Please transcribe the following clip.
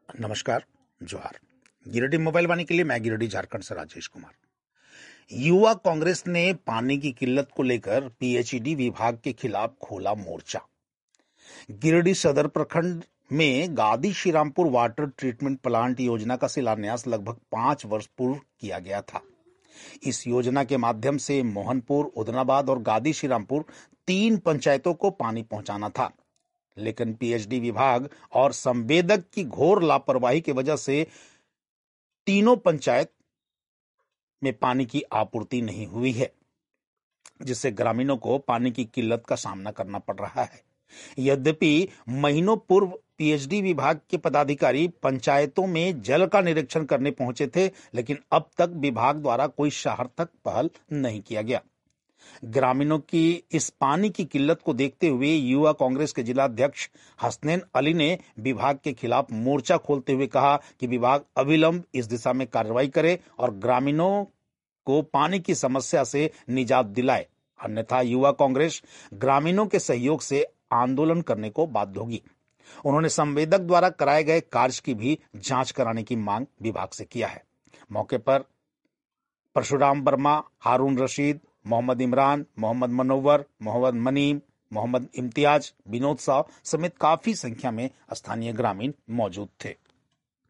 नमस्कार, जोहार। गिरिडीह मोबाइल वाणी के लिए मैं गिरिडीह झारखंड से राजेश कुमार। युवा कांग्रेस ने पानी की किल्लत को लेकर पीएचईडी विभाग के खिलाफ खोला मोर्चा। गिरिडीह सदर प्रखंड में गादी श्रीरामपुर वाटर ट्रीटमेंट प्लांट योजना का शिलान्यास लगभग 5 वर्ष पूर्व किया गया था। इस योजना के माध्यम से मोहनपुर, उदनाबाद और गादी श्रीरामपुर 3 पंचायतों को पानी पहुंचाना था, लेकिन पीएचडी विभाग और संवेदक की घोर लापरवाही की वजह से तीनों पंचायत में पानी की आपूर्ति नहीं हुई है, जिससे ग्रामीणों को पानी की किल्लत का सामना करना पड़ रहा है। यद्यपि महीनों पूर्व पीएचडी विभाग के पदाधिकारी पंचायतों में जल का निरीक्षण करने पहुंचे थे, लेकिन अब तक विभाग द्वारा कोई सार्थक पहल नहीं किया गया। ग्रामीणों की इस पानी की किल्लत को देखते हुए युवा कांग्रेस के जिला अध्यक्ष हसनैन अली ने विभाग के खिलाफ मोर्चा खोलते हुए कहा कि विभाग अविलंब इस दिशा में कार्रवाई करे और ग्रामीणों को पानी की समस्या से निजात दिलाए, अन्यथा युवा कांग्रेस ग्रामीणों के सहयोग से आंदोलन करने को बाध्य होगी। उन्होंने संवेदक द्वारा कराए गए कार्य की भी जांच कराने की मांग विभाग से किया है। मौके पर परशुराम वर्मा, हारून रशीद, मोहम्मद इमरान, मोहम्मद मनोवर, मोहम्मद मनीम, मोहम्मद इम्तियाज, विनोद साव समेत काफी संख्या में स्थानीय ग्रामीण मौजूद थे।